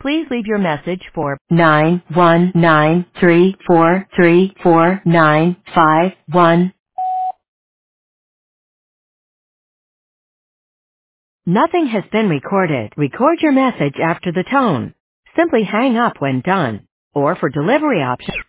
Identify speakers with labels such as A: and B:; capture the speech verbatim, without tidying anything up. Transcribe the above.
A: Please leave your message for nine one nine three four three four nine five one. Nothing has been recorded. Record your message after the tone. Simply hang up when done. Or for delivery options,